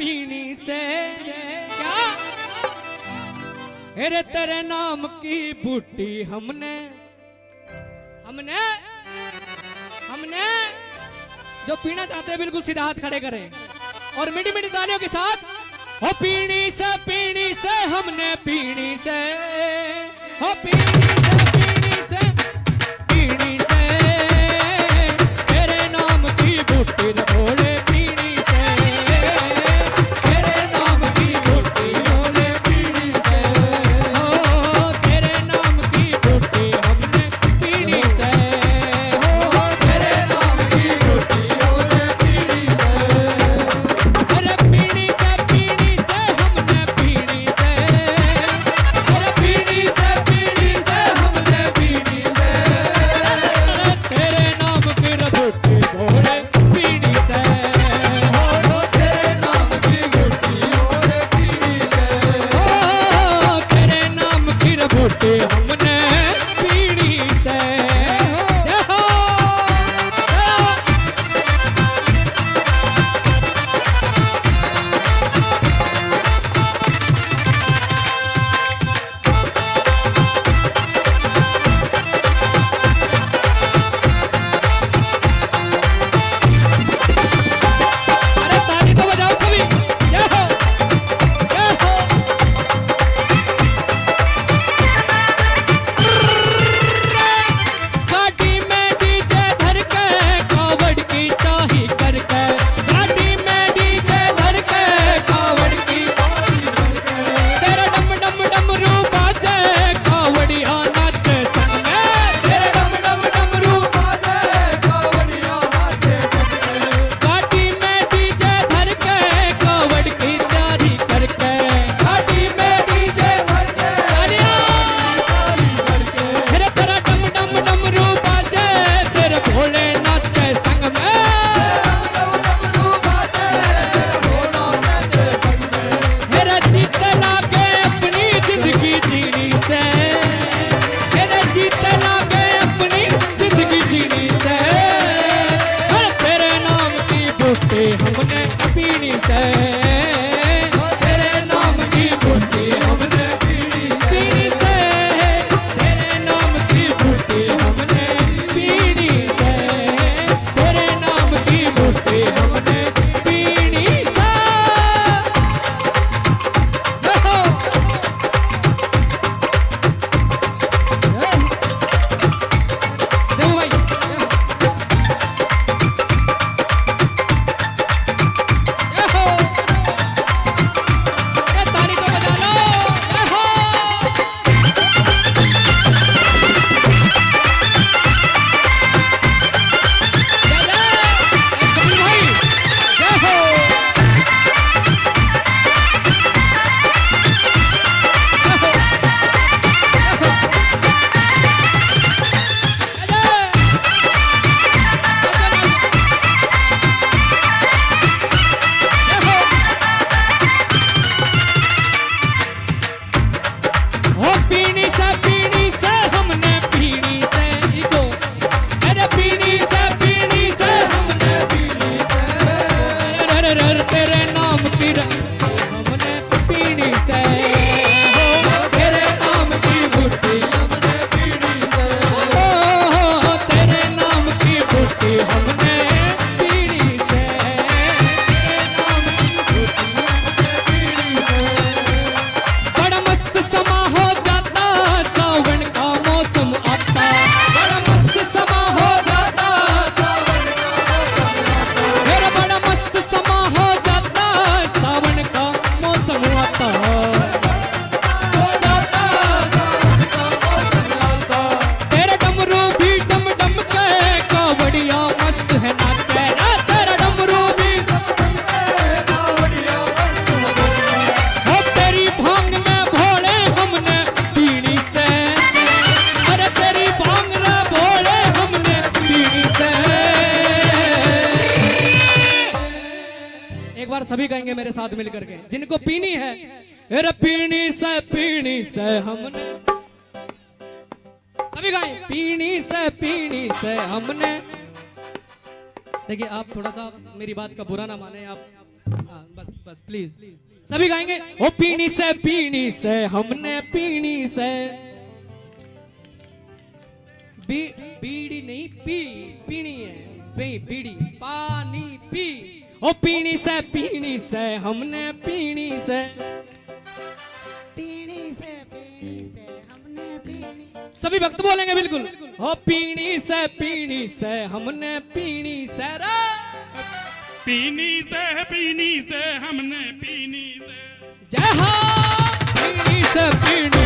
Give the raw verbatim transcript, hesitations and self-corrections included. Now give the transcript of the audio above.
पीनी से क्या अरे तेरे नाम की बूटी हमने हमने हमने जो पीना चाहते हैं बिल्कुल सीधा हाथ खड़े करें और मीठी मीठी तालियों के साथ। ओ पीनी से पीनी से हमने पीनी से ओ पीनी से पीनी से पीनी से तेरे नाम की बूटी बोले पीनी से तेरे नाम की बूटी बोले पीनी से ओ तेरे नाम की बूटी हमने पीनी से ओ तेरे नाम की बूटी बोले पीनी से अरे पीनी से पीनी से हमने पीनी से अरे पीनी से पीनी से हमने पीनी से तेरे नाम की बूटी बोले पीनी से ओ तेरे नाम की बूटी बोले पीनी से ओ तेरे नाम की बूटी हमने पीनी से हो अरे ताली तो बजाओ सभी जय हो जय हो गाड़ी में डीजे धर के कावड़ की चाही करके गाड़ी में डीजे धर के कावड़ की चाही करके तेरा डम डम डमरू बाजे कावड़िया नाचे संग में तेरा डम डम डमरू बाजे कावड़िया नाचे संग में गाड़ी में डीजे धर के कावड़ की तैयारी करके गाड़ी में डीजे धर के तैयारी करके तेरा तेरा डम डम डमरू बाजे तेरे भोलेनाथ के संग में डमरू बाजे तेरे भोलेनाथ के संग में मेरा जीत लागे अपनी जिंदगी जीनी से मेरा जीत लागे अपनी जिंदगी जीनी से हर तेरे नाम की बूटी हमने पीनी से तेरे नाम की बूटी हमने पीनी पीनी से तेरे नाम की बूटी हमने पीनी से तेरे नाम की बूटी हमने पीनी से देखो देखो भाई देखो ये ताली तो बजा लो देखो जय जय कबीर भाई जय हो ओ पीनी से पीनी से हमने पीनी से इको अरे पीनी से पीनी से हमने पीनी से अरे अरे अरे तेरे नाम की र- हमने पीनी से ओ तेरे नाम की बूटी हमने पीनी से ओ तेरे नाम की बूटी हमने पीनी से तेरे नाम की बूटी हमने पीनी से बड़ा मस्त समा हो जाता सावन का मौसम आता बड़ा मस्त समा हो जाता सावन का मौसम आता मेरा बड़ा मस्त समा हो जाता सावन का मौसम आता हो जाता सावन का मौसम आता तेरा डमरू भी डम डम के कावड़िया मस्त है नाचे ना तेरा डमरू भी डम डम के कावड़िया मस्त है नाचे। ओ तेरी भांग में भोले हमने पीनी से अरे तेरी भांग में भोले हमने पीनी से एक बार सभी कहेंगे मेरे साथ मिलकर के जिनको पीनी है अरे पीनी से पीनी से हमने सभी गाएं पीनी से पीनी से हमने। देखिए आप थोड़ा सा मेरी बात का बुरा ना माने, आप हाँ, बस बस प्लीज सभी गाएंगे। ओ पीनी से पीनी से हमने पीनी से बी, बीड़ी नहीं पी पीनी है बी, बीड़ी पानी पी। ओ पीनी से पीनी से हमने पीनी से पीनी से पीनी से हमने पीनी। सभी भक्त बोलेंगे बिल्कुल। ओ पीनी से पीनी से हमने पीनी से रे पीनी से पीनी से हमने पीनी से जय हो पीनी से पीनी